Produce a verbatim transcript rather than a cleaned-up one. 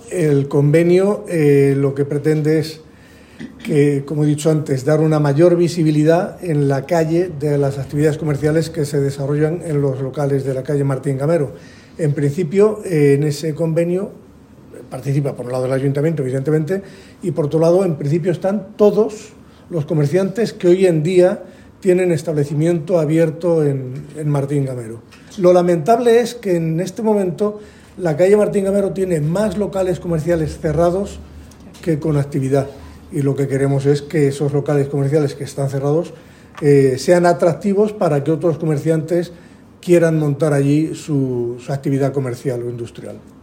el convenio eh, lo que pretende es que, como he dicho antes, dar una mayor visibilidad en la calle de las actividades comerciales que se desarrollan en los locales de la calle Martín Gamero. En principio, eh, en ese convenio participa por un lado el Ayuntamiento, evidentemente, y por otro lado, en principio, están todos los comerciantes que hoy en día tienen establecimiento abierto en, en Martín Gamero. Lo lamentable es que en este momento la calle Martín Gamero tiene más locales comerciales cerrados que con actividad, y lo que queremos es que esos locales comerciales que están cerrados eh, sean atractivos para que otros comerciantes quieran montar allí su, su actividad comercial o industrial.